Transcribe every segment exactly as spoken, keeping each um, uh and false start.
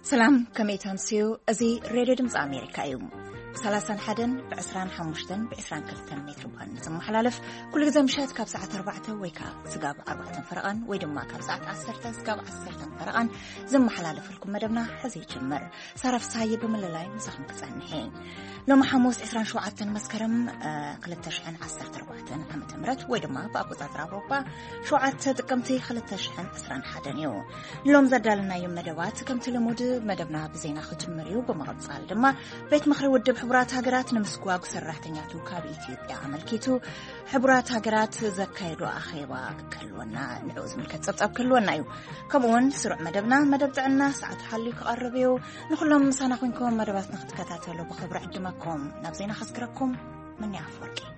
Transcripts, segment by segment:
سلام كميتان سيو أزي راديو دمز أمريكا يوم سلاسان حدن بعسران حموشتن بعسران كلتن متر بان نزم محلالف كل جزء مشات كاب ساعة أربعة ويكا سقاب أربعة فرقان ويدما كاب ساعة عشرة سقاب عشرة فرقان زم محلالف لكم مدبنا حزي جمر صارف صايب بمللاي مسخن كسانهين لو محموس عسران شوعتن مسكرم آه قلتشحن عشرة أربعة عام تمرت ويدما بأقوزات أوروبا شوعت تقمتي قلتشحن عسران حدن يو لوم زدالنا يوم مدوات كمت لمود مدبنا بزينا ختمريو بمغصال دما بيت مخري ودب حبرات هاجرات نمسكواق سرحتنياتو كاب إثيوبيا عملكيتو حبرات هاجرات زكايدو أخيبا كلونا نعوز من كتصب كلونا يو كمون سرع مدبنا مدبتعنا ساعة حلي كقربيو نخلهم مسانا خوينكم مدبات نخت كتاتلو بخبر عدمكم نبزينا خسكركم من يعفوركي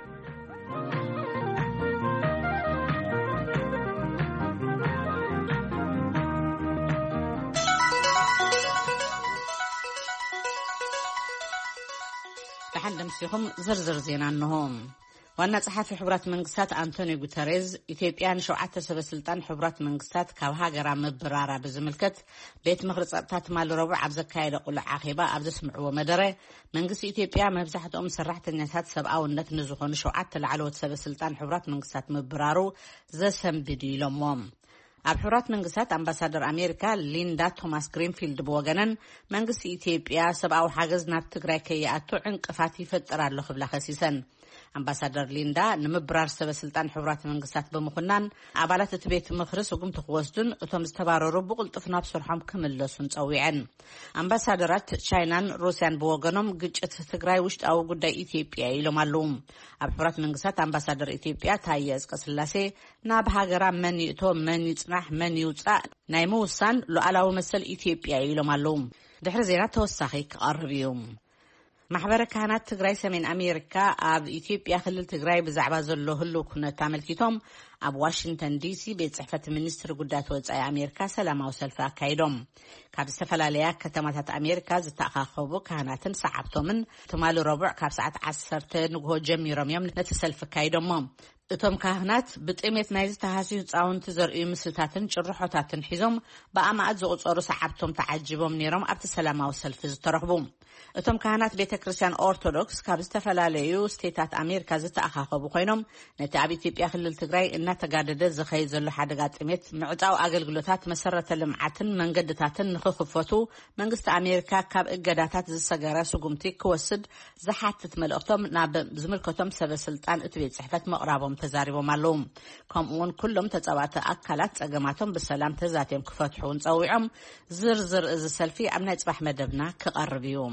تحدم سيهم زرزر زين عنهم وانا صحافي حبرات منقسات أنتوني غوتيريز إثيوبيان شوعات سبب سلطان حبرات منقسات كاب هاجرا مبرارة بزملكت بيت مخرج أبتات مال ربع عبز كايد قل عاقبة عبز سمعوا مدرة منقس إثيوبيا مبزحت أم سرحت النسات سبعة والنت نزخون شوعات العلوة سبب سلطان حبرات منقسات مبرارو زسم بدي لموم أبحرات منقسات أمباسادر أمريكا ليندا توماس غرينفيلد بوغنن منقس إثيوبيا سبعة حاجز ناب تግራይ ከይኣቱ ዕንቅፋት ይፈጥር ኣሎ ክብላ ከሲሰን أمباسادر ليندا نمبرار سبب سلطان حبرات منقسات بمخنان عبالات تبيت مخرس وقم تخوصدن وتم استبارروا بقلطفنا بسرحهم كملسون صويعن أمباسادرات تشاينان روسيان بوغنم قجت تግራይ وشت أو قدى إثيوبيا إلو مالوم أبحرات منقسات أمباسادر إثيوبيا تايز قسلاسي ناب هاجرا من يتو من يتصنح من يوصع نايموسان لو علاو مثل إثيوبيا إلو مالوم دحر زينات توساخي كقربيوم محبر كانت تግራይ سمين أمريكا أب إثيوبيا خلال تግራይ بزعبا زلو هلو كنا تعمل كيتوم أب واشنطن دي سي بيت صحفة منستر قدات وزعي أمريكا سلامة وسلفة كايدوم كاب استفلاليا كتماتات أمريكا زتاقاقبو كهاناتن صعبتو من تمالو ربع كاب ساعة عسرتن وهو جمي رميم نتسلفة كايدوم እቶም ካህናት ብጥሜት ናይ ዝተሃስዩ ጻውንቲ ዘርእዩ ምስልታትን ጭርሖታትን ሒዞም በኣማዕት ዝቑፀሩ ሰዓብቶም ተዓጅቦም ነይሮም ኣብቲ ሰላማዊ ሰልፊ ዝተረኽቡ እቶም ካህናት ቤተክርስትያን ኦርቶዶክስ ካብ ዝተፈላለዩ ስቴታት ኣሜሪካ ዝተኣኻኸቡ ኮይኖም ነቲ ኣብ ኢትዮጵያ ክልል ትግራይ እናተጋደደ ዝኸይድ ዘሎ ሓደጋ ጥሜት ምዕጻው ኣገልግሎታት መሰረተ ልምዓትን መንገድታትን ንኽኽፈቱ መንግስቲ ኣሜሪካ ካብ እገዳታት ዝሰገረ ስጉምቲ ክወስድ ዝሓትት መልእኽቶም ናብ ዝምልከቶም ሰበስልጣን እቲ ቤት ጽሕፈት መቕራቦም تزاربهم علوم كمون كلهم تزوات أكلات أجمعتهم بالسلام تزاتهم كفتحون صويعهم زرزر إذا سلفي عمنا يصبح مدبنا كقربيوم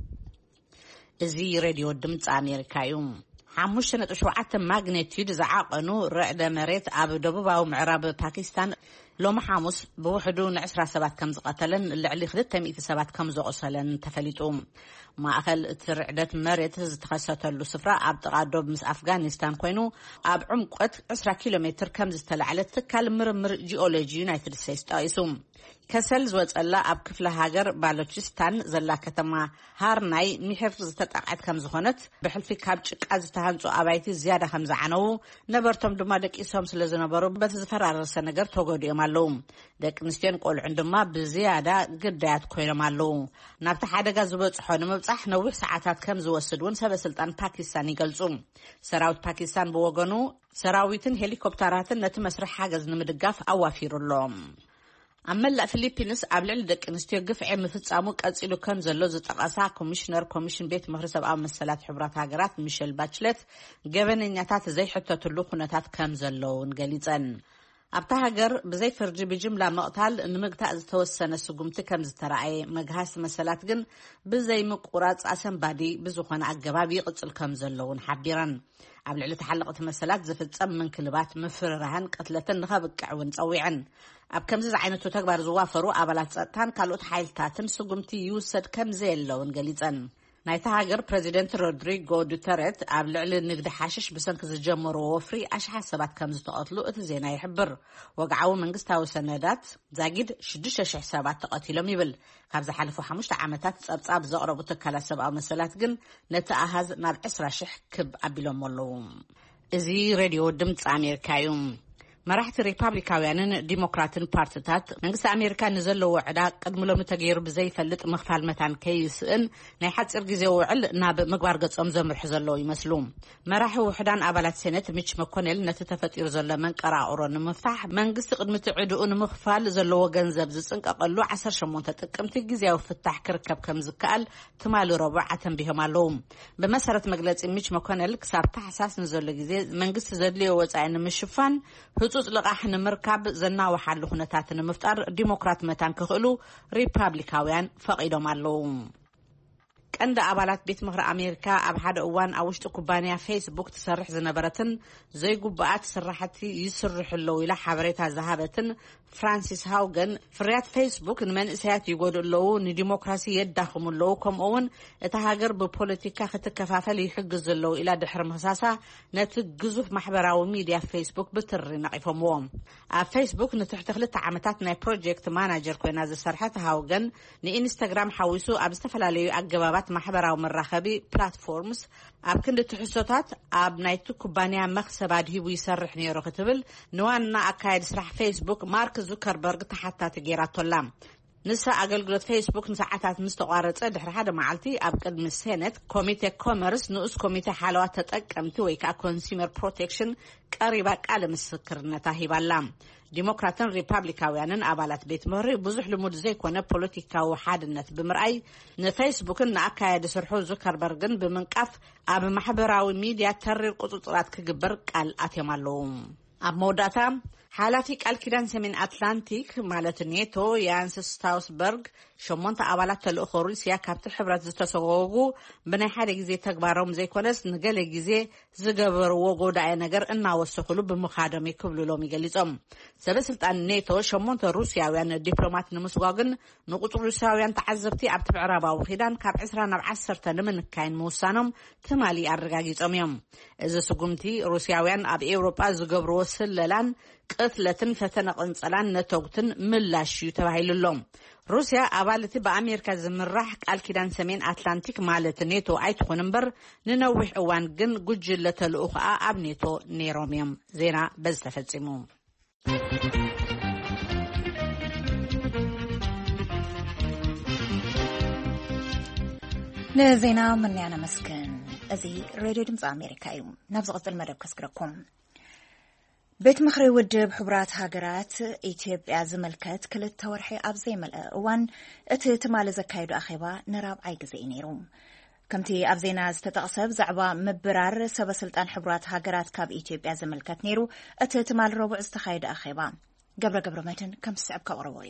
زي راديو دمت أمريكا يوم حموشنا شوعات ماغنيتيود زعاقنو رعد مريت أبو دبوب أو معرب باكستان لو محاموس بوحدون عسرة سبات كم قتلن اللي علي خدت تميت سبات كم زقصلن تفليتهم ما أخل ترعدت مريت تخسرت له سفرة عبد قادوب مس أفغانستان كوينو أب عمقت عشرة كيلومتر كم زتلعلت تكلم مرمر جيولوجي يونايتد ستيتس تايسوم كسل زوج الله أب كفل هاجر بالوتشستان زلا كتما هارناي محفظ تتقعد كم زخنت بحلفي كابتشك أزتهانسو أبايتي زيادة خمسة عنو نبرتم دمادك إسهم سلزنا برو بتزفر على السنجر توجودي مالوم دك نستين قول عندما بزيادة قدات كوينة مالوم نفتح حدا جذبت حنا مبصح نوح ساعات كم زوسدون سبب سلطان باكستاني قلصوم سراوت باكستان بوغنو سراويتن هليكوبتراتن نتمسرح حاجز نمدقاف أوافير اللوم أما لا فيليبينس قبل دك نستيو قفع مفتصامو قصيلو كم زلو زتقاسا كوميشنر كوميشن بيت مخرسب أو مسالات حبرات هاجرات ميشيل باتشلت جبنياتات زي حتى تلو خناتات كم زلو نقليصن أبتا هاجر بزي فرجي بجملة مقتال إن مقطع توسنا سجمت كم زترعي مجهاس مسالات جن بزي مقورات أسم بادي بزخان عجبابي قتل كم زلون حبيران قبل على تحلقت مسالات زفت أم من كلبات مفررهن قتلة نخبك عون صويعن أب كم زي عينتو تكبر زوافرو أبلات تان كالوت حيلتاتن سجمتي يوسد كم زي اللون قليزن نايتا هاجر بريزيدنت رودريغو دوتريت قبل على نقد حاشش بسنك زجمرو وفري أشحال سبات كم زتقاتلو اتزينا يحبر وقعوا من قستاو سندات زاجد شدش أشح سبات تقاتلهم يبل كابز حلفو حموش عامتات أبصاب زقربو تكلا سبع مسلات جن نتأهز نار عسرة شح كب أبيلهم واللوم إزي راديو دمت أمريكا يوم መራሕቲ ሪፓብሊካውያንን ዲሞክራትን ፓርቲታት መንግስቲ ኣሜሪካ ንዘለዎ ዕዳ ቀድምሎም ተገይሩ ብዘይፈልጥ ምኽፋል መታን ከይስእን ናይ ሓፂር ግዜ ውዕል ናብ ምግባር ገጾም ዘምርሑ ዘለዉ ይመስሉ። መራሒ ውሕዳን ኣባላት ሴኔት ሚች መኮኔል ነቲ ተፈጢሩ ዘሎ መንቀራቕሮ ንምፍታሕ መንግስቲ ቅድሚ ዕድኡ ንምኽፋል ዘለዎ ገንዘብ ዝጽንቀቐሉ ዓሰርተ ሸሞንተ ጥቅምቲ ግዜያዊ ፍታሕ ክርከብ ከም ዝከኣል ትማሊ ረቡዕ ኣተንቢሆም ኣለዉ። ብመሰረት መግለጺ ሚች መኮኔል ክሳብ ታሕሳስ ንዘሎ ግዜ መንግስቲ ዘድልዮ ወጻኢ ንምሽፋን ህጹጽ ልቓሕ ንምርካብ ዘናውሓሉ ኩነታት ንምፍጣር ዲሞክራት መታን ክኽእሉ ሪፓብሊካውያን ፈቒዶም ኣለዉ። ቀንዲ ኣባላት ቤት ምኽሪ ኣሜሪካ ኣብ ሓደ እዋን ኣብ ውሽጢ ኩባንያ ፌስቡክ ትሰርሕ ዝነበረትን ዘይጉባኣት ስራሕቲ ይስርሑ ኣለዉ ኢላ ሓበሬታ ዝሃበትን ፍራንሲስ ሃውገን ፍርያት ፌስቡክ ንመንእሰያት ይጎድኡ ኣለዉ፣ ንዲሞክራሲ የዳኽሙ ኣለዉ፣ ከምኡውን እታ ሃገር ብፖለቲካ ክትከፋፈል ይሕግዝ ዘለዉ ኢላ ድሕሪ ምክሳሳ ነቲ ግዙፍ ማሕበራዊ ሚድያ ፌስቡክ ብትሪ ነቒፎምዎም። ኣብ ፌስቡክ ንትሕቲ ክልተ ዓመታት ናይ ፕሮጀክት ማናጀር ኮይና ዝሰርሐት ሃውገን ንኢንስታግራም ሓዊሱ ኣብ ዝተፈላለዩ ኣገባባት ማሕበራዊ መራኸቢ ፕላትፎርምስ ኣብ ክንዲ ትሕሶታት ኣብ ናይቲ ኩባንያ መክሰብ ኣድሂቡ ይሰርሕ ነይሩ ክትብል ንዋና ኣካየዲ ስራሕ ፌስቡክ ማርክ ዙከርበርግ ተሓታቲ ገይራቶላ። ንሳ ኣገልግሎት ፌስቡክ ንሰዓታት ምስ ተቋረጸ ድሕሪ ሓደ መዓልቲ ኣብ ቅድሚ ሴኔት ኮሚቴ ኮመርስ ንኡስ ኮሚቴ ሓለዋ ተጠቀምቲ ወይ ከዓ ኮንሱመር ፕሮቴክሽን ቀሪባ ቃለ ምስክርነታ ሂባላ። ዲሞክራትን ሪፓብሊካውያንን ኣባላት ቤት ምኽሪ ብዙሕ ልሙድ ዘይኮነ ፖለቲካዊ ሓድነት ብምርኣይ ንፌስቡክን ንኣካየዲ ስርሑ ዙከርበርግን ብምንቃፍ ኣብ ማሕበራዊ ሚድያ ተሪር ቁፅፅራት ክግበር ቃል ኣትዮም ኣለዉ። ኣብ መወዳእታ ሓላፊ ቃል ኪዳን ሰሜን ኣትላንቲክ ማለት ኔቶ ያንስ ስታውስበርግ ሸሞንተ ኣባላት ተልእኮ ሩስያ ካብቲ ሕብረት ዝተሰጎጉ ብናይ ሓደ ግዜ ተግባሮም ዘይኮነስ ንገለ ግዜ ዝገበርዎ ጎዳኢ ነገር እናወሰኽሉ ብምኻዶም ይክብልሎም ይገሊጾም። ሰበስልጣን ኔቶ ሸሞንተ ሩስያውያን ዲፕሎማት ንምስጓግን ንቁፅሪ ሩስያውያን ተዓዘብቲ ኣብቲ ምዕራባዊ ኺዳን ካብ ዕስራ ናብ ዓሰርተ ንምንካይን ምውሳኖም ትማሊ ኣረጋጊጾም እዮም። እዚ ስጉምቲ ሩስያውያን ኣብ ኤውሮጳ ዝገብርዎ ስለላን ቅትለትን ፈተነ ቅንጸላን ነተውትን ምላሽ እዩ ተባሂሉሎም። ሩስያ ኣባልቲ በኣሜሪካ ዝምራሕ ቃል ኪዳን ሰሜን ኣትላንቲክ ማለት ኔቶ ኣይትኹን እምበር ንነዊሕ እዋን ግን ጉጅለ ተልእኹ ከዓ ኣብ ኔቶ ነይሮም እዮም። ዜና በዚ ተፈጺሙ። ንዜና መንያና መስክን እዚ ሬድዮ ድምፂ ኣሜሪካ እዩ። ናብ ዝቕፅል መደብ ከስግረኩም ቤት ምኽሪ ውድብ ሕቡራት ሃገራት ኢትዮጵያ ዝመልከት ክልተ ወርሒ ኣብ ዘይመልአ እዋን እቲ ትማሊ ዘካየዱ ኣኼባ ንራብዓይ ግዜ እዩ ነይሩ። ከምቲ ኣብ ዜና ዝተጠቕሰ ብዛዕባ ምብራር ሰበስልጣን ሕቡራት ሃገራት ካብ ኢትዮጵያ ዝመልከት ነይሩ። እቲ ትማሊ ረቡዕ ዝተካየደ ኣኼባ ገብረ ገብረ መድህን ከም ዝስዕብ ከቕርቦ እዩ።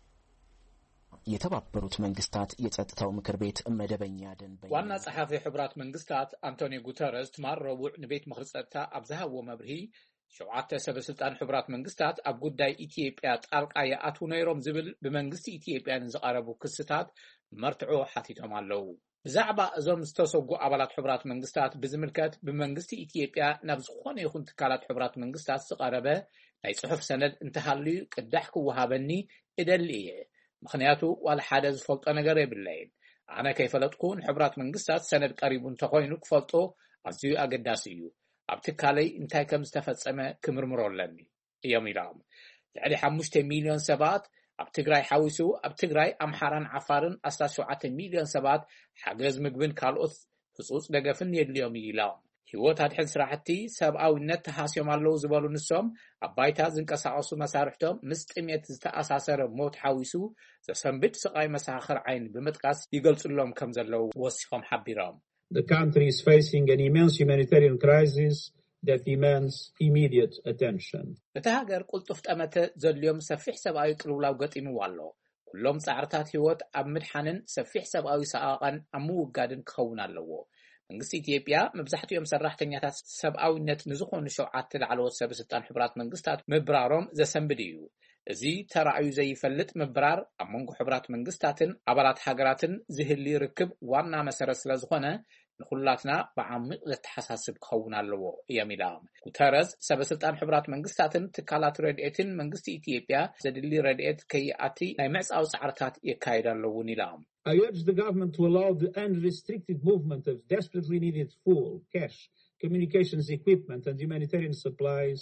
የተባበሩት መንግስታት የጸጥታው ምክር ቤት መደበኛ ደንብ ዋና ጸሐፊ ሕቡራት መንግስታት አንቶኒዮ ጉተረስ ትማሊ ረቡዕ ንቤት ምኽሪ ጸጥታ ኣብ ዝሃቦ መብርሂ ሸውዓተ ሰበስልጣን ሕቡራት መንግስታት ኣብ ጉዳይ ኢትዮጵያ ጣልቃ ይኣትዉ ነይሮም ዝብል ብመንግስቲ ኢትዮጵያ ንዝቐረቡ ክስታት መርትዖ ሓቲቶም ኣለዉ። ብዛዕባ እዞም ዝተሰጉ ኣባላት ሕቡራት መንግስታት ብዝምልከት ብመንግስቲ ኢትዮጵያ ናብ ዝኾነ ይኹን ትካላት ሕቡራት መንግስታት ዝቐረበ ናይ ጽሑፍ ሰነድ እንተሃልዩ ቅዳሕ ክወሃበኒ እደሊ እየ። ምክንያቱ ዋላ ሓደ ዝፈልጦ ነገር የብለይን። ኣነ ከይፈለጥኩ ንሕቡራት መንግስታት ሰነድ ቀሪቡ እንተኮይኑ ክፈልጦ ኣዝዩ ኣገዳሲ እዩ። ኣብ ትካለይ እንታይ ከም ዝተፈጸመ ክምርምሮ ኣለኒ እዮም ኢሎም። ልዕሊ ሓሙሽተ ሚልዮን ሰባት ኣብ ትግራይ ሓዊሱ ኣብ ትግራይ ኣምሓራን ዓፋርን ኣስራ ሸውዓተ ሚልዮን ሰባት ሓገዝ ምግብን ካልኦት ህጹጽ ደገፍን የድልዮም ኢሎም። ህይወት ኣድሕን ስራሕቲ ሰብኣዊነት ተሃስዮም ኣለዉ ዝበሉ ንሶም ኣብ ባይታ ዝንቀሳቐሱ መሳርሕቶም ምስ ጥሜት ዝተኣሳሰረ ሞት ሓዊሱ ዘሰንብድ ስቃይ መሳኽር ዓይን ብምጥቃስ ይገልጹሎም ከም ዘለዉ ወሲኾም ሓቢሮም። The country is facing an immense humanitarian crisis that demands immediate attention. እቲ ሃገር ቁልጡፍ ጠመተ ዘልዮም ሰፊሕ ሰብኣዊ ቅልውላው ገጢምዎ ኣሎ። ኩሎም ጻዕርታት ህይወት ኣብ ምድሓንን ሰፊሕ ሰብኣዊ ሰኣቐን ኣብ ምውጋድን ክኸውን ኣለዎ። መንግስቲ ኢትዮጵያ መብዛሕትኦም ሰራሕተኛታት ሰብኣዊነት ንዝኾኑ ሸውዓተ ላዕለዎት ሰበስልጣን ሕቡራት መንግስታት ምብራሮም ዘሰንብድ እዩ። እዚ ተራእዩ ዘይፈልጥ ምብራር ኣብ መንጎ ሕቡራት መንግስታትን ኣባላት ሃገራትን ዝህሊ ርክብ ዋና መሰረት ስለ ዝኾነ ንኹላትና ብዓሚቕ ዘተሓሳስብ ክኸውን ኣለዎ እዮም ኢሎም። ጉተረስ ሰበስልጣን ሕቡራት መንግስታትን ትካላት ረድኤትን መንግስቲ ኢትዮጵያ ዘድሊ ረድኤት ከይኣቲ ናይ ምዕፃው ጻዕርታት የካይዱ ኣለውን ኢሎም። I urge the government to allow the unrestricted movement of desperately needed fuel, cash, communications equipment and humanitarian supplies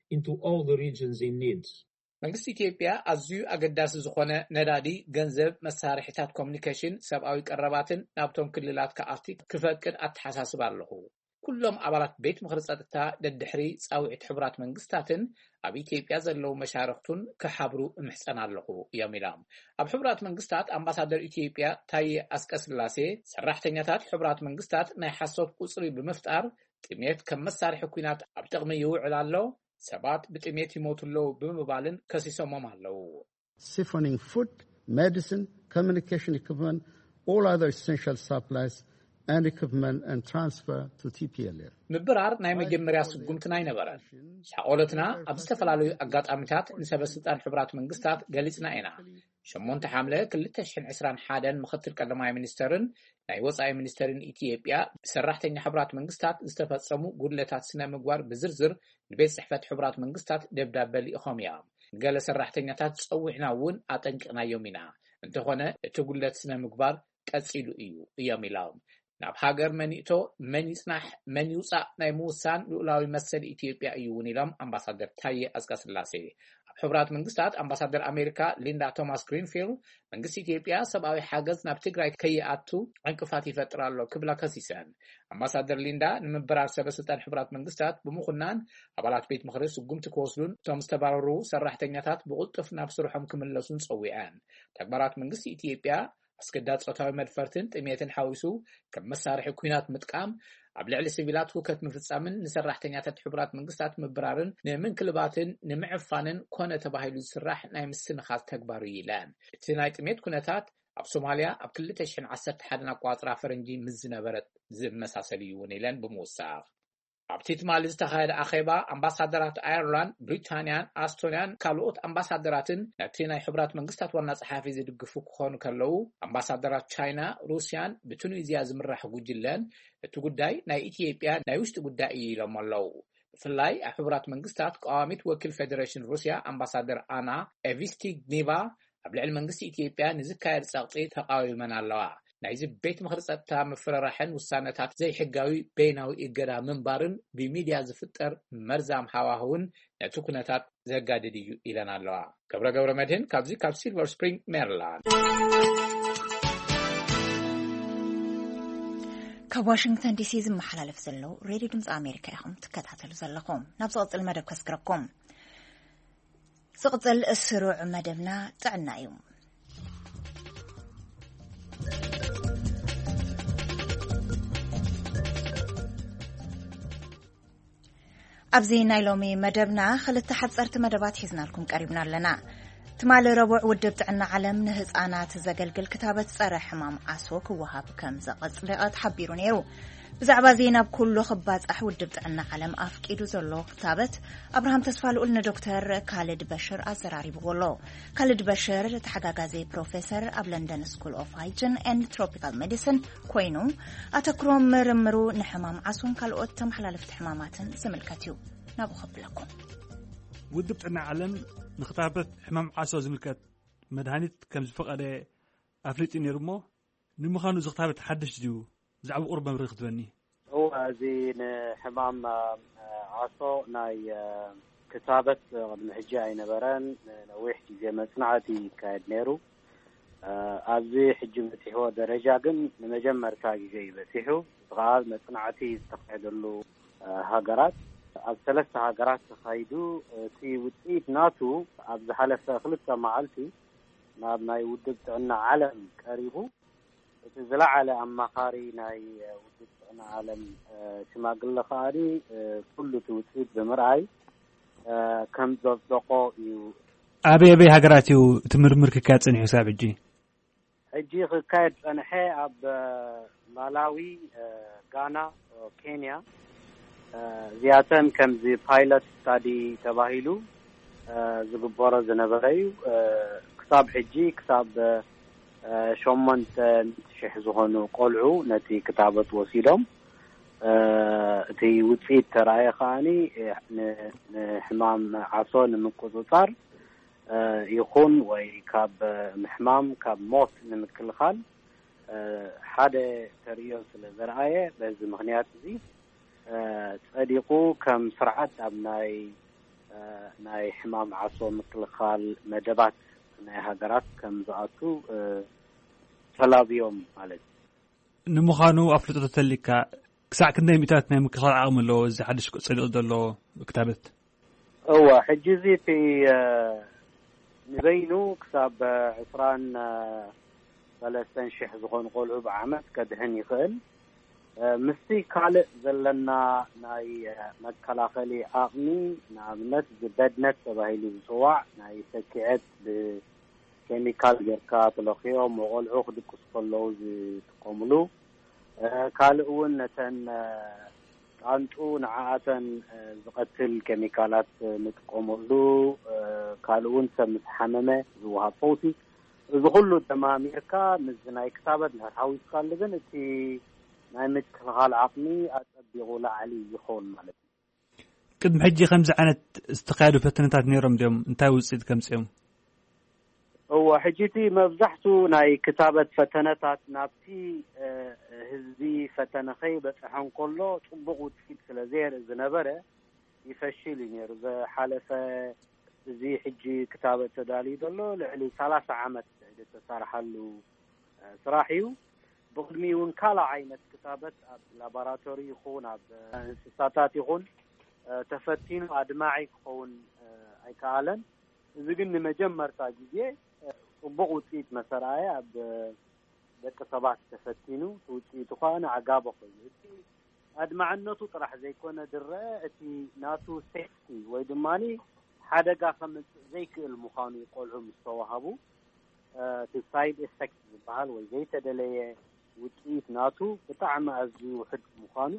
into all the regions in need. መንግስቲ ኢትዮጵያ ኣዝዩ ኣገዳሲ ዝኾነ ነዳዲ ገንዘብ መሳርሒታት ኮሙኒኬሽን ሰብኣዊ ቀረባትን ናብቶም ክልላት ከኣቲ ክፈቅድ ኣተሓሳስብ ኣለኹ ኩሎም ኣባላት ቤት ምክሪ ጸጥታ ደድሕሪ ጻውዒት ሕብራት መንግስታትን ኣብ ኢትዮጵያ ዘለው መሻርክቱን ክሓብሩ እምሕጸን ኣለኹ እዮም ኢሎም ኣብ ሕብራት መንግስታት ኣምባሳደር ኢትዮጵያ ታዬ ኣስቀስላሴ ሰራሕተኛታት ሕብራት መንግስታት ናይ ሓሶት ቁጽሪ ብምፍጣር ጥሜት ከም መሳርሒ ኩናት ኣብ ጥቕሚ ይውዕል ኣሎ ሰባት ብጥሜት ይሞቱለው ብምባልን ከሲሶሞም ኣለው siphoning food, medicine, communication equipment, all other essential supplies and equipment and transfer to T P L F. ምብራር ናይ መጀመርያ ስጉምትና ይነበረን ሻቆለትና ኣብ ዝተፈላለዩ ኣጋጣሚታት ንሰበስልጣን ሕብራት መንግስታት ገሊጽና ኢና ሸሞንተ ሐምለ ክልተ ሺሕ ዕስራን ሓደን ምክትል ቀዳማይ ሚኒስተርን ናይ ወጻኢ ሚኒስተርን ኢትዮጵያ ሰራሕተኛ ሕብራት መንግስታት ዝተፈጸሙ ጉድለታት ስነ ምግባር ብዝርዝር ንቤት ጽሕፈት ሕብራት መንግስታት ደብዳቤ ልኢኾም እዮም ገለ ሰራሕተኛታት ጸውዕና እውን ኣጠንቅናዮም ኢና እንተኾነ እቲ ጉድለት ስነ ምግባር ቀጺሉ እዩ እዮም ኢሎም ናብ ሃገር መንእቶ መን ይጽናሕ መን ይውጻእ ናይ ምውሳን ልኡላዊ መሰል ኢትዮጵያ እዩ እውን ኢሎም ኣምባሳደር ታዬ ኣስቀስላሴ ኣብ ሕብራት መንግስታት ኣምባሳደር ኣሜሪካ ሊንዳ ቶማስ ግሪንፊልድ መንግስቲ ኢትዮጵያ ሰብኣዊ ሓገዝ ናብ ትግራይ ከይኣቱ ዕንቅፋት ይፈጥር ኣሎ ክብላ ከሲሰን ኣምባሳደር ሊንዳ ንምብራር ሰበስልጣን ሕብራት መንግስታት ብምኹናን ኣባላት ቤት ምክሪ ስጉምቲ ክወስዱን እቶም ዝተባረሩ ሰራሕተኛታት ብቁልጡፍ ናብ ስርሖም ክምለሱን ጸዊዐን ተግባራት መንግስቲ ኢትዮጵያ አስገዳጽ ጾታዊ መድፈርትን ጥሜትን ሓዊሱ ከም መሳርሒ ኩናት ምጥቃም ኣብ ልዕሊ ሲቪላት ውከት ምፍጻምን ንሰራሕተኛታት ሕብራት መንግስታት ምብራርን ንምንክልባትን ንምዕፋንን ኮነ ተባሂሉ ዝስራሕ ናይ ምስንኻት ተግባር ይላን እቲ ናይ ጥሜት ኩነታት ኣብ ሶማልያ ኣብ ክልተ ሺሕ ዓሰርተ ሓደ ኣቋጽራ ፈረንጂ ምዝነበረት ዝመሳሰል እዩ ንለን ብምውሳኽ ኣብቲ ትማሊ ዝተኻየደ ኣኼባ ኣምባሳደራት ኣየርላንድ ብሪታንያን ኣስቶኒያን ካልኦት ኣምባሳደራትን ነቲ ናይ ሕብራት መንግስታት ዋና ጸሓፊ ዝድግፉ ክኾኑ ከለዉ ኣምባሳደራት ቻይና ሩስያን ብቱኒዝያ ዝምራሕ ጉጅለን እቲ ጉዳይ ናይ ኢትዮጵያ ናይ ውሽጢ ጉዳይ እዩ ኢሎም ኣለው ብፍላይ ኣብ ሕብራት መንግስታት ቀዋሚት ወኪል ፌደሬሽን ሩስያ ኣምባሳደር ኣና ኤቪስቲግኒቫ ኣብ ልዕሊ መንግስቲ ኢትዮጵያ ንዝካየድ ጸቕጢ ተቃዊመን ኣለዋ ናይዚ ቤት ምክሪ ጸጥታ ምፍረራሕን ውሳነታት ዘይሕጋዊ በይናዊ እገዳ ምንባርን ብሚድያ ዝፍጠር መርዛም ሃዋህውን ነቲ ኩነታት ዘጋድድ እዩ ኢለን ኣለዋ ገብረ ገብረ መድህን ካብዚ ካብ ሲልቨር ስፕሪንግ ሜሪላንድ ካብ ዋሽንግተን ዲሲ ዝመሓላለፍ ዘሎ ሬድዮ ድምፂ ኣሜሪካ ኢኹም ትከታተሉ ዘለኹም ናብ ዝቕፅል መደብ ከስግረኩም ዝቕፅል እስሩዕ መደብና ጥዕና እዩ ኣብዚ ናይ ሎሚ መደብና ክልተ ሓጸርቲ መደባት ሒዝናልኩም ቀሪብና ኣለና ትማሊ ረቡዕ ውድብ ጥዕና ዓለም ንህፃናት ዘገልግል ክታበት ጸረ ሕማም ዓሶ ክወሃብ ከም ዘቐጽለቐ ተሓቢሩ ነይሩ ብዛዕባ ዜና ናብ ኩሉ ክባጻሕ ውድብ ጥዕና ዓለም ኣፍቂዱ ዘሎ ክታበት ኣብርሃም ተስፋልኡል ንዶክተር ካሊድ በሽር ኣዘራሪብዎ ኣሎ ካሊድ በሽር ተሓጋጋዚ ፕሮፌሰር ኣብ ለንደን ስኩል ኦፍ ሃይጅን ኤንድ ትሮፒካል ሜዲሲን ኮይኑ ኣተክሮም ምርምሩ ንሕማም ዓሶን ካልኦት ተመሓላለፍቲ ሕማማትን ዝምልከት እዩ ናብ ኸብለኩም ውድብ ጥዕና ዓለም ንክታበት ሕማም ዓሶ ዝምልከት መድሃኒት ከም ዝፈቐደ ኣፍሊጡ ነይሩ እሞ ንምዃኑ ዝክታበት ሓድሽ ድዩ ብዛዕባ ቁርብ መምርሒ ክትበኒ هو እዚ ንሕማም ዓሶ ናይ ክታበት ቅድሚ ሕጂ ኣይነበረን ነዊሕ ግዜ መጽናዕቲ ይካየድ ነይሩ ኣብዚ ሕጂ በፂሕዎ ደረጃ ግን ንመጀመርታ ግዜ ይበፂሑ ከዓ መጽናዕቲ ዝተካየደሉ ሃገራት ኣብ ሰለስተ ሃገራት ተኻይዱ እቲ ውፅኢት ናቱ ኣብ ዝሓለፈ ክልተ መዓልቲ ናብ ናይ ውድብ ጥዕና ዓለም ቀሪቡ እቲ ዝለዓለ ኣማኻሪ ናይ ውድብ ጥዕና ዓለም ሽማግለ ኸኣዲ ኩሉ እቲ ውፅኢት ብምርኣይ ከም ዘጽደቆ እዩ ኣበይ ኣበይ ሃገራት እዩ እቲ ምርምር ክካየድ ፀኒሑ ሳብ ሕጂ ሕጂ ክካየድ ፀንሐ ኣብ ማላዊ ጋና ኬንያ زياتن كم زي بايلوت ستادي تباهيلو زغبورة زنبريو كتاب حجي كتاب شومنت شحزهونو قلعو نتي كتابة وسيلهم تي وتفيد تراي خاني حمام عصون من قطار يخون ويكاب محمام كاب موت من كل خال حدا تريوس لزرعية بز مغنيات زي صديقو كم سرعت أبناي ናይ ሕማም ዓሶ ምክልኻል መደባት ናይ ሃገራት ከም ዝኣቱ ተላብዮም ማለት ንምዃኑ ኣፍልጦ ተሊካ ክሳዕ ክንደይ ሚእታት ናይ ምክልኻል ዓቕሚ ኣለዎ እዚ ሓድሽ ጸሊቕ ዘሎ ክታበት እዋ ሕጂ እዚ እቲ ንበይኑ ክሳብ عشرين ثلاثين ሽሕ ዝኾኑ ቆልዑ ብዓመት ከድህን ይኽእል ምስቲ ካልእ ዘለና ናይ መከላኸሊ ዓቕሚ ንኣብነት ዝበድነት ተባሂሉ ዝፅዋዕ ናይ ሰኪዔት ብኬሚካል ጌርካ ተለኺዮም ቆልዑ ክድቅሱ ከለዉ ዝጥቀምሉ ካልእ እውን ነተን ጣንጡ ንዓኣተን ዝቐትል ኬሚካላት ንጥቀመሉ ካልእ እውን ሰብ ምስ ሓመመ ዝወሃብ ፈውሲ እዚ ኩሉ ተማሚርካ ምስ ናይ ክታበት ሓዊስካሉ ግን እቲ ናይ ምክልኻል ዓቕሚ ኣፀቢቑ ላዕሊ ይኸውን ማለት እዩ ቅድሚ ሕጂ ከምዚ ዓይነት ዝተኻየዱ ፈተነታት ነይሮም ድዮም እንታይ ውፅኢት ከምፅኦም እዋ ሕጂ እቲ መብዛሕትኡ ናይ ክታበት ፈተነታት ናብቲ ህዝቢ ፈተነ ከይበፅሐ እንከሎ ፅቡቕ ውፅኢት ስለዘየርኢ ዝነበረ ይፈሽል እዩ ነይሩ ዝሓለፈ እዚ ሕጂ ክታበት ተዳልዩ ዘሎ ልዕሊ ሰላሳ ዓመት ዝተሰርሓሉ ስራሕ እዩ ብቅድሚ እውን ካልእ ዓይነት ክታበት ኣብ ላቦራቶሪ ይኹን ኣብ እንስሳታት ይኹን ተፈቲኑ ኣድማዒ ክኸውን ኣይከኣለን እዚ ግን ንመጀመርታ ግዜ ፅቡቕ ውፅኢት መሰረየ ኣብ ደቂ ሰባት ተፈቲኑ ውፅኢቱ ከዓ ንዓጋቦ ኮይኑ እቲ ኣድማዕነቱ ጥራሕ ዘይኮነ ድረአ እቲ ናቱ ሴፍቲ ወይ ድማኒ ሓደጋ ከምፅእ ዘይክእል ምዃኑ ቆልዑ ምስ ተዋሃቡ እቲ ሳይድ ኤፌክት ዝበሃል ወይ ዘይተደለየ ውፅኢት ናቱ ብጣዕሚ ኣዝዩ ውሕድ ምዃኑ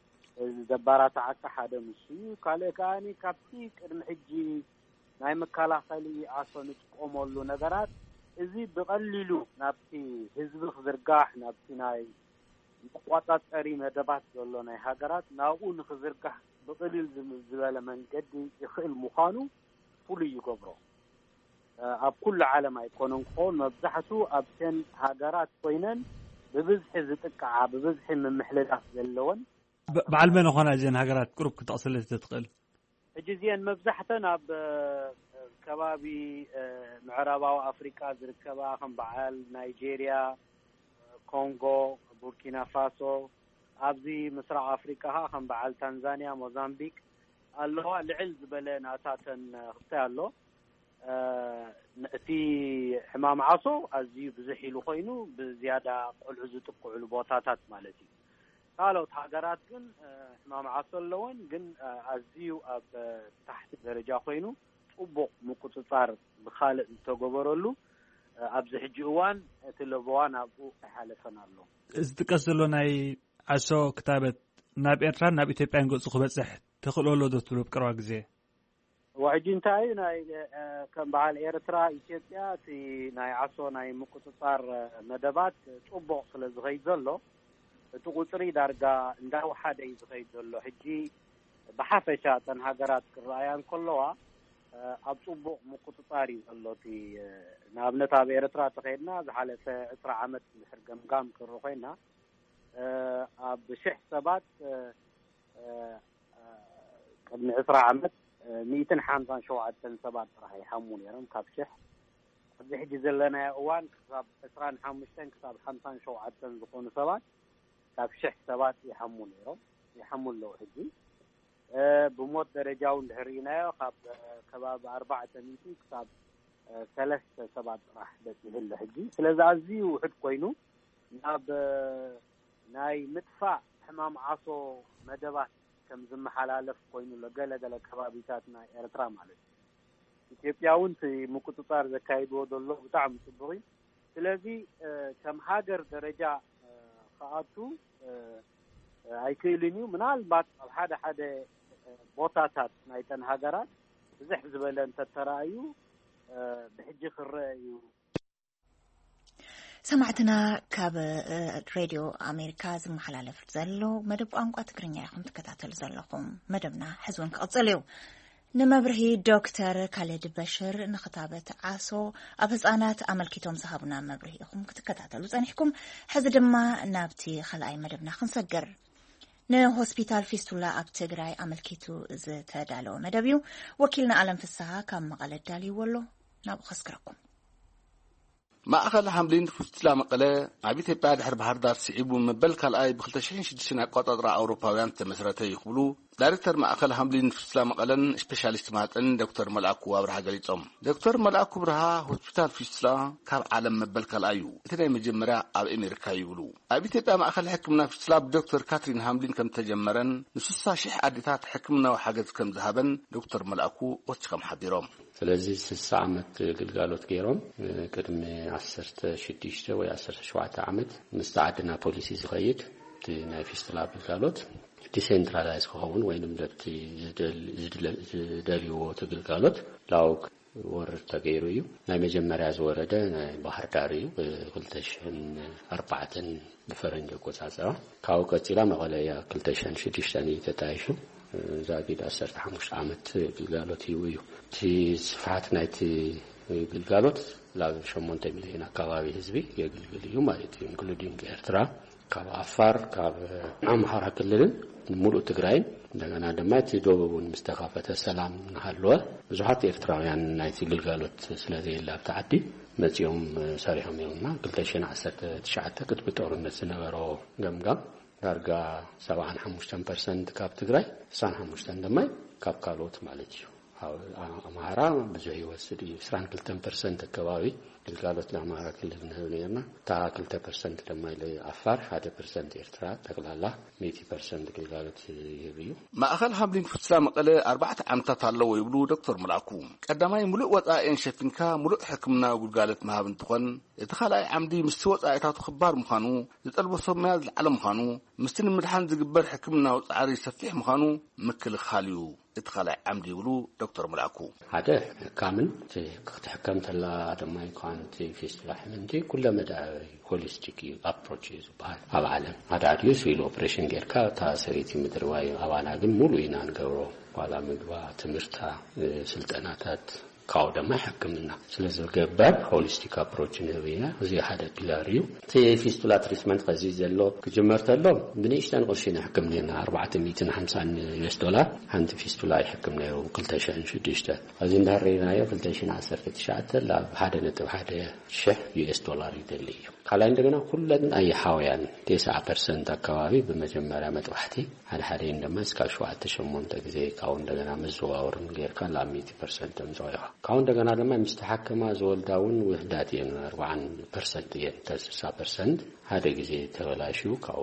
ዘባራትዓካ ሓደ ምስ እዩ ካልእ ከዓኒ ካብቲ ቅድሚ ሕጂ ናይ መከላኸሊ ዓሶ ንጥቀመሉ ነገራት እዚ ብቐሊሉ ናብቲ ህዝቢ ክዝርጋሕ ናብቲ ናይ መቆፃፀሪ መደባት ዘሎ ናይ ሃገራት ናብኡ ንክዝርጋሕ ብቐሊል ዝበለ መንገዲ ይኽእል ምዃኑ ፍሉይ ይገብሮ ኣብ ኩሉ ዓለም ኣይኮነን ክኸውን መብዛሕትኡ ኣብተን ሃገራት ኮይነን ብብዝሒ ዝጥቃዓ ብብዝሒ ምምሕልላፍ ዘለወን በዓል መን ኮና እዘን ሃገራት ቁሩብ ክትጠቕስለት ትኽእል ሕጂ እዚአን መብዛሕተን ኣብ ከባቢ ምዕራባዊ ኣፍሪካ ዝርከባ ከም በዓል ናይጄርያ ኮንጎ ቡርኪና ፋሶ ኣብዚ ምስራቅ ኣፍሪካ ከም በዓል ታንዛንያ ሞዛምቢክ ኣለዋ ልዕል ዝበለ ናታተን ክታይ ኣሎ እቲ ሕማም ዓሶ ኣዝዩ ብዙሕ ኢሉ ኮይኑ ብዝያዳ ቆልዑ ዝጥቅዕሉ ቦታታት ማለት እዩ ካልኦት ሃገራት ግን ሕማም ዓሶ ኣለወን ግን ኣዝዩ ኣብ ታሕቲ ደረጃ ኮይኑ ፅቡቕ ምቁፅፃር ብካልእ ዝተገበረሉ ኣብዚ ሕጂ እዋን እቲ ለቦዋ ናብኡ ኣይሓለፈን ኣሎ እዚ ጥቀስ ዘሎ ናይ ዓሶ ክታበት ናብ ኤርትራ ናብ ኢትዮጵያን ገፁ ክበፅሕ ተኽእሎ ዶ ትብሉ ብቅርባ ግዜ وعجي انتاي ناي كم بعال إيرترا إثيوبيا في ناي عصو ناي مقتصار مدبات صبغ سلا زغيد زلو تقطري دارجا نداو حدا يزغيد زلو حجي بحفشة تنهاجرات كرايان كلها أب صبغ مقتصاري زلو في نابنتا بإيرترا تخيلنا زحالة عشرة عامات محرقم قام كروخينا أب شح سبات قبل عشرة عامات ميتين حامسان شوعة سبات راح يحمون يرم كابشح قد حجز لنا أوان كتاب عشرين حامشتين كتاب حامسان شوعة زقون سبات كابشح سبات يحمون يرم يحمون له حجي أه بموت درجاون هرينا خاب كباب أربعة ميتين كتاب أه ثلاث سبات راح بتهل حجي ثلاث عزي وحد كوينو ناب ناي مدفع حمام عصو مدبات كم زم حلالف كوينو لقلا قلا كبابيتاتنا إيرترا مالك إثيوبياون في مقتصار زكايد ودلو بتاع مصبغي ስለዚህ ከም ሃገር ደረጃ ኻአቱ ኣይከይልኒ ምናልባት ኣብ ሓደ ሓደ ቦታታት ናይተን ሃገራት ብዙሕ ዝበለ እንተተራዩ ብሕጂ ክረአዩ سمعتنا كاب راديو أمريكا زمحلالف زلو مدب أنقى تكرنيا يخم تكتاتل زلقم مدبنا حزون كأتصليو نمبرهي دكتور خالد بشر نخطابة عاسو أبزانات عمل كيتوم صحابنا مبرهي يخم تكتاتل وزانيحكم حزد ما نابتي خلاي مدبنا خنسجر ንሆስፒታል ፊስቱላ ኣብ ትግራይ ኣመልኪቱ ዝተዳለወ መደብ እዩ ወኪልና ዓለም ፍስሓ ካብ መቐለ ዳልይዎ ኣሎ ናብ ከስክረኩም ማእኸል ሓምሊን ፊስቱላ መቐለ ኣብ ኢትዮጵያ ድሕሪ ባህር ዳር ስዒቡ መበል ካልኣይ ብ2006 ኣቆጣጥራ ኣውሮፓውያን ተመስረተ ይኽብሉ ዳይሬክተር ማእኸል ሓምሊን ፊስቱላ መቐለን ስፔሻሊስት ማህፀን ዶክተር መልአኩ አብርሃ ገሊጾም ዶክተር መልአኩ አብርሃ ሆስፒታል ፊስቱላ ካብ ዓለም መበል ካልኣይ እዩ እቲ ናይ መጀመርያ ኣብ ኣሜሪካ ይብሉ ኣብ ኢትዮጵያ ማእኸል ሕክምና ፊስቱላ ብዶክተር ካትሪን ሓምሊን ከም ተጀመረን ንስሳ ሺህ ኣዴታት ሕክምናዊ ሓገዝ ከም ዝሃበን ዶክተር መልአኩ ወሲኾም ሓቢሮም ስለዚህ ስልሳ ዓመት ግልጋሎት ገይሮም ቅድሚ ዓሰርተ ሽዱሽተ ወይ ዓሰርተ ሸውዓተ ዓመት ምስ ዓድና ፖሊሲ ዝኸይድ ናይ ፊስቱላ ግልጋሎት ዲሴንትራላይዝ ክኸውን ወይንም ለቲ ዝደልይዎ ግልጋሎት ላውክ ወርድ ተገይሩ እዩ ናይ መጀመርያ ዝወረደ ናይ ባህር ዳር እዩ ብ2004 ብፈረንጅ ኣቆጻጽራ ካብኡ ቀፂላ መቐለ እያ ክልተ ሺህ ሽዱሽተ ተታይሹ ዛጊድ ዓሰርተ ሓሙሽተ ዓመት ግልጋሎት እዩ እቲ ስፍሓት ናይቲ ግልጋሎት ላብ ሸሞንተ ሚሊዮን ኣካባቢ ህዝቢ የግልግል እዩ ማለት እዩ ኢንክሉዲንግ ኤርትራ ካብ አፋር ካብ አምሃራ ክልልን ሙሉ ትግራይ እንደገና ድማ እቲ ደቡብን ምስተኻፈተ ሰላም ናሃለወ ብዙሓት ኤርትራውያን ናይቲ ግልጋሎት ስለዘየላ ተዓዲ መጽዮም ሰሪሖም ይውና ክልተ ሺህ ዓሰርተ ትሽዓተ ክትብ ጦርነት ዝነበሮ ገምጋም ዳርጋ ሰብዓ ወሓሙሽተ ፐርሰንት ካብ ትግራይ ስሳን ሓሙሽተ ድማ ካብ ካልኦት ማለት እዩ አማራ ብዙ ይወስድ ይስራን ክልተ ፐርሰንት አካባቢ ግልጋሎት ለአማራ ክልል ነውና ታ ክልተ ፐርሰንት ደግሞ ለአፋር ሓደ ፐርሰንት ኤርትራ ጠቅላላ መቶ ፐርሰንት ግልጋሎት ይብዩ ማእኸል ሓምሊን ፊስቱላ መቐለ ኣርባዕተ ዓመታት አለው ይብሉ ዶክተር መልአኩ ቀዳማይ ሙሉእ ወጻኢን ሸፊንካ ሙሉእ ሕክምናዊ ግልጋሎት መሃብ እንትኾን እቲ ካልኣይ ዓምዲ ምስ ወጻኢታቱ ክባር ምዃኑ ዝጠልቦ ሰሙያ ዝለዓለ ምዃኑ ምስቲ ንምድሓን ዝግበር ሕክምናዊ ጻዕሪ ሰፊሕ ምዃኑ ምክልኻል እዩ እቲ ካልኣይ ዓምዲ ይብሉ ዶክተር መልአኩ ሓደ ካምን ክትሕከም ተላ ድማ ኳንቲ ፊስቱላ ሕምንቲ ኩለ መዳይ ሆሊስቲክ አፕሮች ይባል ኣብ ዓለም አዳዲዮ ሲል ኦፕሬሽን ጌርካ ታሰሪቲ ምድርዋይ አባላ ግን ሙሉ ኢና ንገብሮ ዋላ ምግባ ትምርታ ስልጠናታት ካው ደማ ሕክምና ስለዚህ ገባር ሆሊስቲክ አፕሮች ነብያ እዚ ሓደ ፒላሪዩ ፊስቱላ ትሪትመንት ከዚ ዘሎ ክጅመርተሎ ብንእሽተን ቁርሽን ሕክምና ኣርባዕተ ሚእቲ ሓምሳን ዩኤስ ዶላር ሓንቲ ፊስቱላ ይሕክምናዮ ክልተ ሺህ ሽዱሽተ እዚ እንዳረይናዮ ክልተ ሺህ ዓሰርተ ትሽዓተ ላብ ሓደ ነጥብ ሓደ ሺህ ዩኤስ ዶላር ይደልዩ ካላይ እንደገና ኩለን ኣይሓውያን ተስዓ ፐርሰንት አካባቢ በመጀመሪያ መጥባሕቲ ሓደ ሓደ እንደማ እስከ ሸውዓተ ሸሞንተ ጊዜ ካው እንደገና መዘዋወርን ጌርካ ላብ መቶ ፐርሰንት ምዘዋይኻ ካው እንደገና ደግሞ ምስተሐከማ ዘወልዳውን ውህዳት የን ኣርባዓ ፐርሰንት የን ስልሳ ፐርሰንት ሓደ ጊዜ ተበላሹ ካው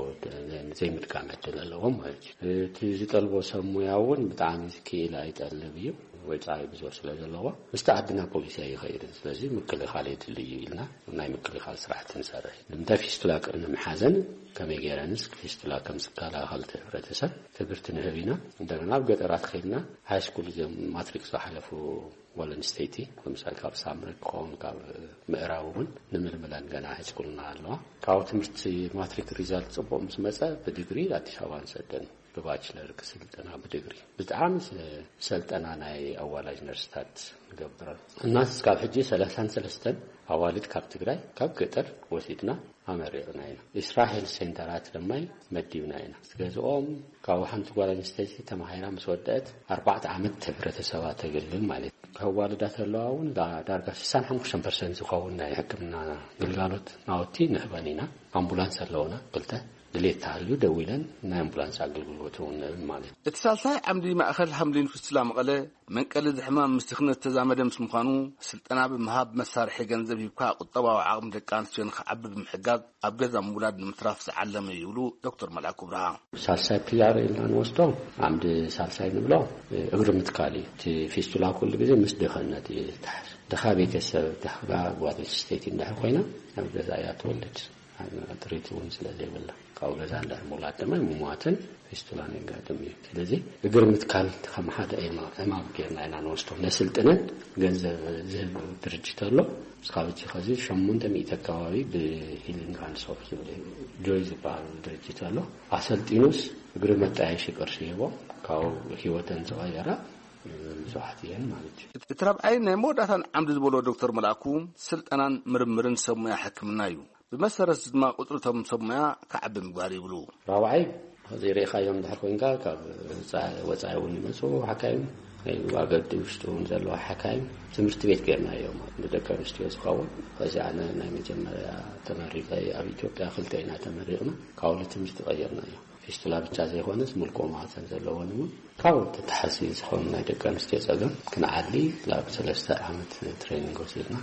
ዘይምጥቃም ተደለዎም ማለት እቲ ዝጠልቦ ሰሙያውን ብጣዕሚ ዝክኢል ኣይጠልብዩ ወጻኢ ብዙ ስለዘለዋ ምስተዓድና ፖሊሲ ይኸይድ ስለዚህ ምክልኻል የድልዩ ኢልና ናይ ምክልኻል ስራሕቲ ንሰርሕ ንምታ ፊስቱላ ቅድሚ መሓዘን ከመይ ጌረንስ ፊስቱላ ከም ዝከላኸል ሕብረተሰብ ትምህርቲ ንህቢና እንደገና ኣብ ገጠራት ኸይድና ሃይስኩል ማትሪክ ዝሓለፉ ወለን ስቴቲ ለምሳሌ ካብ ሳምረ ኮን ካብ ምዕራቡን ንምልምላን ገና ሃይስኩልና ኣለዋ ካብ ትምህርቲ ማትሪክ ሪዛልት ጽቡቕ ምስ መጸ በዲግሪ አዲስ አበባ ሰደን በባችለር ከስልጠና በዲግሪ በጣም ሰልጠና ናይ አዋላጅ ነርስታት ገብረ እናስ ካብ ሕጂ ሰላሳ ወሰለስተ አዋልድ ካብ ትግራይ ካብ ገጠር ወሲድና አመሪርና ኢና እስራኤል ሴንተራት ደማይ መዲብና ኢና ስለዚኦም ካብ ሓንቲ ጓል አንስተይቲ ተማሂራ መስወደት ኣርባዕተ ዓመት ሕብረተሰባ ተገልግል ማለት ከዋልዳት ኣለውን ዳርጋ ስልሳ ወሓሙሽተ ፐርሰንት ዝኸውን ናይ ሕክምና ግልጋሎት ናውቲ ንህበኒና አምቡላንስ ኣለውና ብልተ ድሌት ታዩ ደውለን ናይ አምቡላንስ አገልግሎቱን ማለት እትሳልሳይ ዓምዲ ማእኸል ሓምሊን ፊስቱላ መቐለ መንቀል ዝሕማም ምስትኽነት ተዛመደ ምስ ምዃኑ ስልጠና ብምሃብ መሳርሒ ገንዘብ ሂብካ ቁጠባዊ ዓቕሚ ደቂ ኣንስትዮን ክዓቢ ብምሕጋዝ ኣብ ገዛ ምውላድ ንምትራፍ ዝዓለመ ይብሉ ዶክተር መልአኩ አብርሃ ሳልሳይ ፒላር ኢልና ንወስዶ ዓምዲ ሳልሳይ ንብሎ እግሪ ምትካል እቲ ፊስቱላ ኩሉ ግዜ ምስ ድኽነት ይተሓዝ ድኻ ቤተሰብ ድኻ ጓል ስቴት እንዳህ ኮይና ኣብ ገዛ እያ ትወልድ አጥሪቱን ስለዘይብላ ካው ገዛ እንዳሞላት ደማ ሙማተን ፊስቱላ ነገርም ስለዚህ እግር ምትካል ከም ሓደ አይማ እማም ጌርና ኢና ንወስዶ ለስልጥነን ገንዘብ ዝህብ ድርጅት ኣሎ እስካብቲ ኸዚ ሸሞንተ ሚእቲ አካባቢ በሂሊንግ ሃንድስ ኦፍ ጆይ ዝበሃል ድርጅት ኣሎ አሰልጢኑስ እግር መጣየሽ ቅርሺ ይቦ ካው ህይወተን ዘቀየራ ብዙሓትየን ማለት እዩ እትራብዓይ ናይ ሞዳታን ዓምዲ ዝበሎ ዶክተር መልአኩ ስልጠናን ምርምርን ሰሙያ ሕክምና እዩ በመሰረት ድማ ቁጥርቶም ሰሙያ ከዓቢ ምግባር ይብሉ ራብዓይ زي ريخا يوم دحر كوينكا كاب وصاي وني مسو حكايم واقد وشتون زلوا حكايم تمرت بيت غيرنا يوم مذكر استيوس قاول فزي انا ناي مجمريا تمريق ابي ኢትዮጵያ خلتينا تمريقنا قاول تمرت غيرنا يوم فيستلا ብቻ ዘይሆነስ ሙልቆም ማሰን ዘለውን ካው ተሐሲስ ሆነ ነገር መስከ ጸገም ከናዓሊ ላብ ሰለስተ ዓመት ትሬኒንግ ወስድና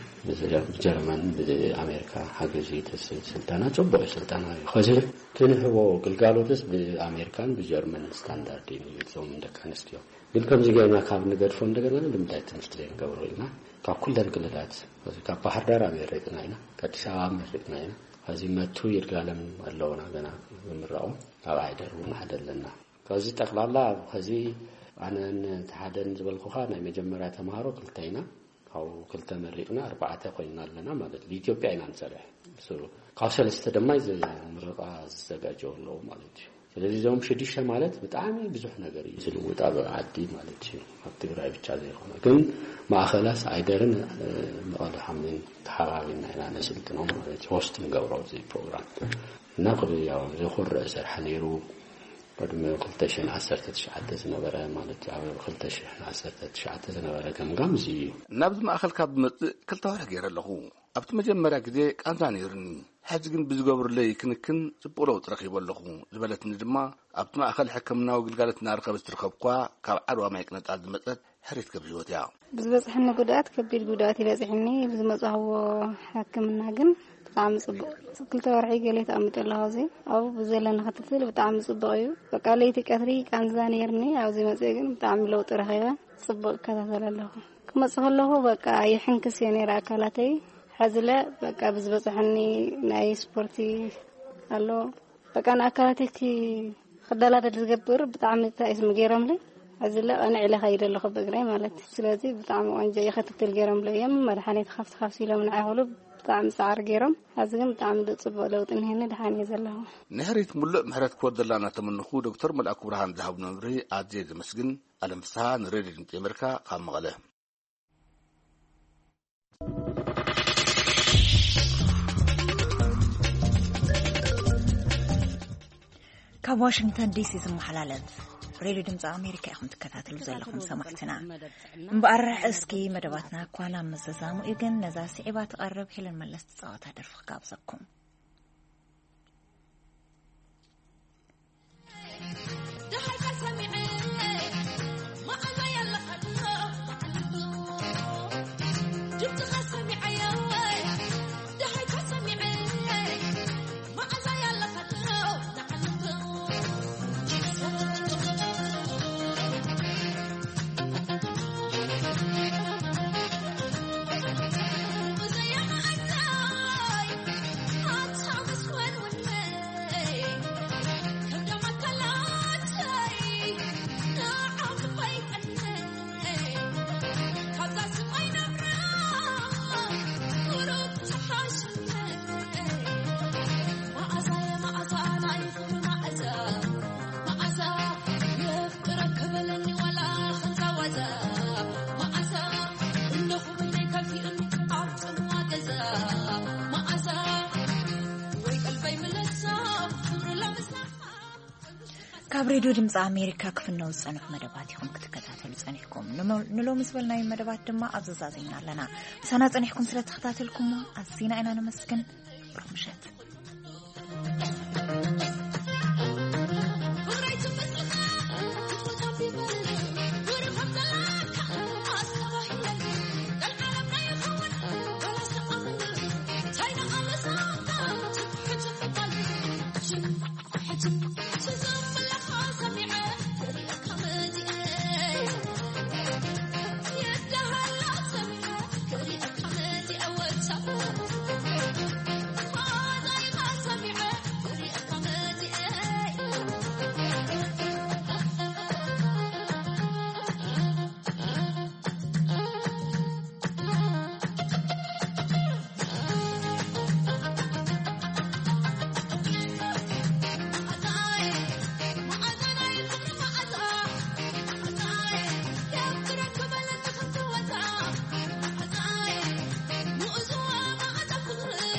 በጀርመን በአሜሪካ ሀገር የተሰጠ ስልጠና ጨበው ስልጠና ሆጀል ትንህቦ ግልጋሎትስ በአሜሪካን በጀርመን ስታንዳርድ ነው እንደካንስቲው ግን ከምዚህ ጋር ማካብ ነገር ፎን እንደገና እንደምታይ ትምህርት ላይ እንገብረውና ካኩል ደርግለላት ከዚህ ባህር ዳር አሜሪካና ከአዲስ አበባ አሜሪካና هذه ما توير قالم اللون هذا من الرأو أبعده ونحدلنا كذي تقللا هذه أنا تحدن زبل خخانة مجمرات مهارو كلتينا أو كلتا مريقنا أربعة قينا لنا ما ده الإثيوبيا إنان سرح سو قاصل استدماي زي مرقع زجاجو الله مالتي ስለዚህ ዘውም ሽዲሽ ማለት በጣም ብዙ ነገር ይዝልውጣ በአዲ ማለት ነው አትግራይ ብቻ ዘይሆነ ግን ማእኸላስ አይደርን መቀለ ሐምን ተሐራሪና ያና ስልት ነው ማለት ሆስት እንገብራው እዚ ፕሮግራም እና ያው ዘኹር ሰርሐኔሩ ቀድመ ሁለት ሺህ አስራ ዘጠኝ ነበረ ማለት ያው ሁለት ሺህ አስራ ዘጠኝ ነበረ ከምጋም እዚ ናብዝ ማእኸል ካብ መጽእ ክልተ ወርሕ ገይረለኹ ኣብቲ መጀመርያ ግዜ ቃንዛ ነይርኒ ሕጂ ግን ብዝገብርለይ ክንክን ጽቡቕ ለውጢ ረኺበለኹ ዝበለትኒ ድማ ኣብቲ ማእኸል ሕክምናዊ ግልጋሎት እናረኸበት ትርከብ እኳ ካብ ዓድዋ ማይ ቅነጣል ዝመጸት ሕሪት ከብ ህይወት እያ ብዝበጽሕኒ ጉድኣት ከቢድ ጉድኣት ይበጽሕኒ ብዝመጽሕዎ ሕክምና ግን ብጣዕሚ ጽቡቕ ክልተ ወርሒ ገለ ተቐሚጠለኹ እዚ ኣብኡ ብዘለና ክትትል ብጣዕሚ ጽቡቕ እዩ በቃ ለይቲ ቀትሪ ቃንዛ ነይርኒ ኣብዚ መጽእ ግን ብጣዕሚ ለውጢ ረኺበ ጽቡቕ ከታተል ኣለኹ ክመጽእ ከለኹ በቃ ይሕንክስ እየ ነይረ ኣካላተይ حزله بقى بزبصحني ناي سبورتي قالو بقى انا اكلاتك خدالات تزغبر بطعم تايس مغيرم لي حزله انا على خير له بغري مالت سلازي بطعم وانجا يختت الجرم لي يم مدحانيت خفت خفسي لو من عهلو بطعم سعر جرم حزم بطعم صبو لوطن هنا دحاني زله نهريت ملء محرت كودلانا تمنخو دكتور ملأك برهان ذهب نمري عزيز مسجن المسان ريدي امريكا قام مغله كاب واشنطن دي سي زمحلالف راديو دمص امريكا يخم تكتاتلو زلكم سمعتنا مبارح اسكي مدباتنا كوانا مززامو يغن نزا سيبا تقرب هلن ملس تصاوتا درف قابزكم كابريدو دمص امريكا كفنو صنف مدبات يكون كتكتاتلو صنيحكم نلو مسبلناي مدبات دما ابزازازينا لنا سنا صنيحكم سلا تخاتلكم ازينا انا نمسكن برمشات